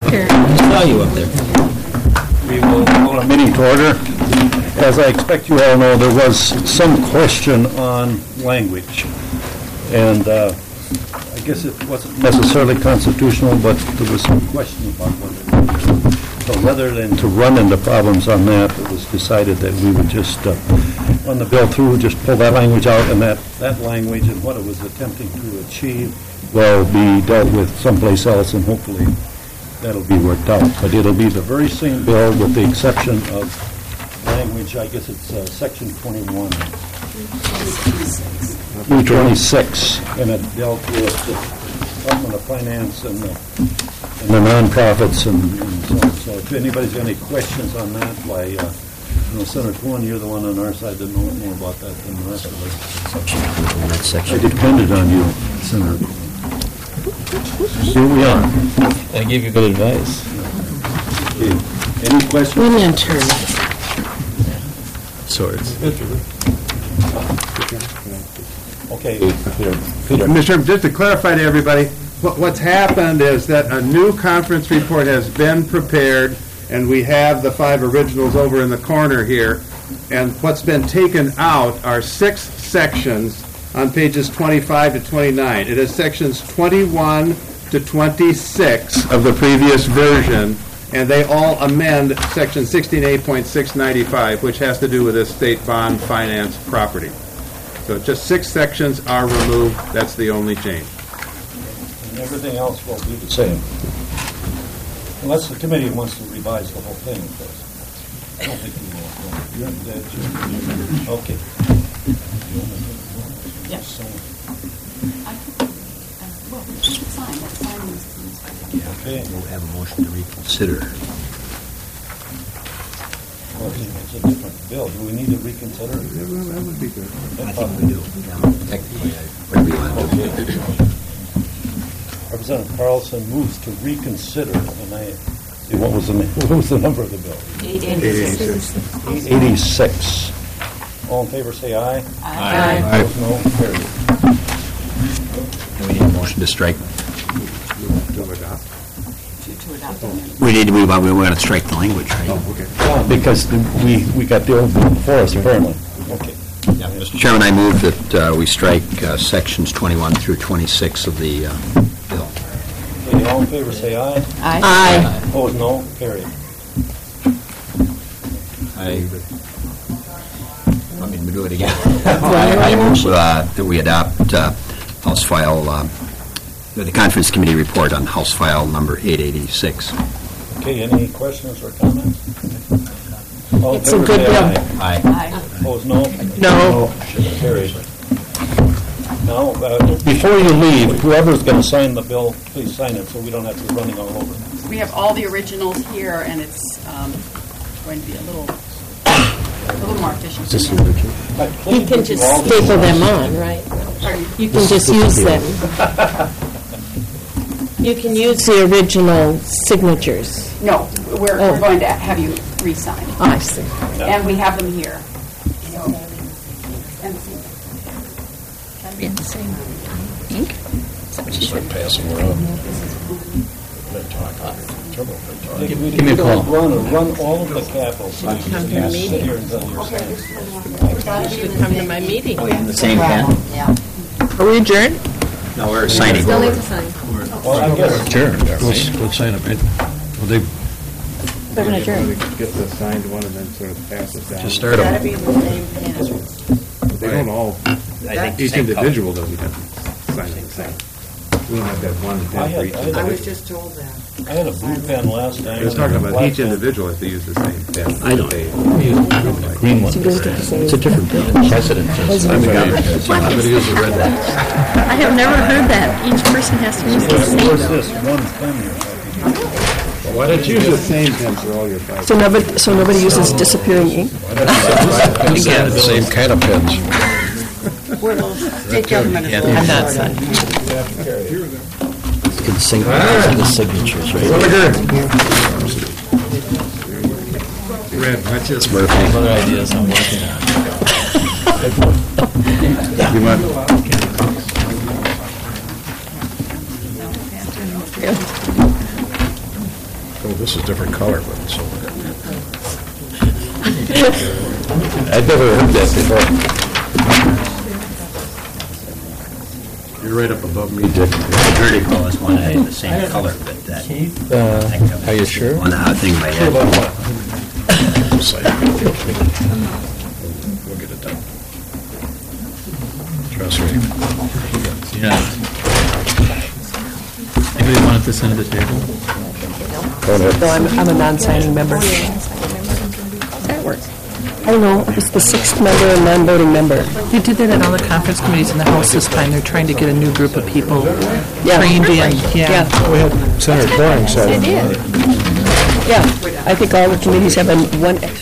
here. I saw you up there. We will call a meeting to order. As I expect you all know, there was some question on language. And I guess it wasn't necessarily constitutional, but there was some question about whether. So rather than to run into problems on that, it was decided that we would just run the bill through, just pull that language out, and that language and what it was attempting to achieve will be dealt with someplace else, and hopefully that'll be worked out. But it'll be the very same bill with the exception of language, I guess it's section 21. 326, and it dealt with the Department of Finance and the nonprofits and so on. So if anybody's got any questions on that, why, Senator Cohen, you're the one on our side that knows more about that than the rest of us. I depended on you, Senator Cohen. Here we are. I gave you good advice. Okay. Any questions? Women turn. Swords. Okay. Mr. Chairman, just to clarify to everybody, what's happened is that a new conference report has been prepared, and we have the 5 originals over in the corner here. And what's been taken out are 6 sections on pages 25 to 29. It is sections 21 to 26 of the previous version, and they all amend section 16A.695, which has to do with estate bond finance property. So just 6 sections are removed. That's the only change. And everything else will be the same. Unless the committee wants to revise the whole thing, of course. I don't think you will. Okay. Yes. Well, we should sign. Okay. We'll have a motion to reconsider. Well, it's a different bill. Do we need to reconsider? That would be good. I think we do. Technically, whatever you want to do. Representative Carlson moves to reconsider, and what was the number of the bill? 886. All in favor, say aye. Aye. Opposed, no. Carried. And we need a motion to strike. To adopt. We want to strike the language, right? Oh, okay. Because we got the old bill before us, apparently. Okay. Yeah, Mr. Chairman, I move that we strike sections 21 through 26 of the bill. Okay, all in favor, say aye. Aye. Opposed, no. Carried. Want me to do it again? I move that we adopt House File, the Conference Committee report on House File number 886. Okay, any questions or comments? All in It's a favor, good say bill. aye. Aye. Opposed, no. No. Carried. Now, before you leave, whoever's going to sign the bill, please sign it so we don't have to be running all over. We have all the originals here, and it's going to be a little more efficient. You can just staple them on, right? You can just use them. You can use the original signatures. No, we're going to have you re-sign. Oh, I see. And we have them here. Be in the same ink? Start passing around. Give me a call. Run all of the capitals. Come to the meeting. Should come to my meeting. The same pen? Are we adjourned? No, we're signing. Still need to sign. Well, I guess Sure. Let's sign it. Well, They're going to adjourn. Get the signed one and then sort of pass it down. just start them. be the same pen. They don't all, each individual doesn't have to sign it the same. We don't have that one pen for each individual. just told that. I had a blue pen last time. I was talking about each individual has to use the same pen. I don't. Green one. It's a different bill. Precedent. Somebody uses a red one. I have never heard that. Each person has to use the Where's same. this one pen here? Why don't you use the same pen for all your five? So nobody uses disappearing ink? Again, the same kind of pens. I'm not signing. You can sync the signatures, right? Red, watch this. Other ideas I'm working on. You want? Oh, this is different color, but it's... I've never heard that before. You're right up above me, Dick. The vertical is one I had the same color, but that. Are you sure? One thing in my head. We'll get it done. Trust me. Yeah. Anybody want this under the table? No, I'm a non-signing member. That works. I don't know, it's the sixth member and non-voting member. They did that at all the conference committees in the House this time. They're trying to get a new group of people Yeah. trained in. Yeah. We had Senator Doring said. Yeah, I think all the committees have one extra.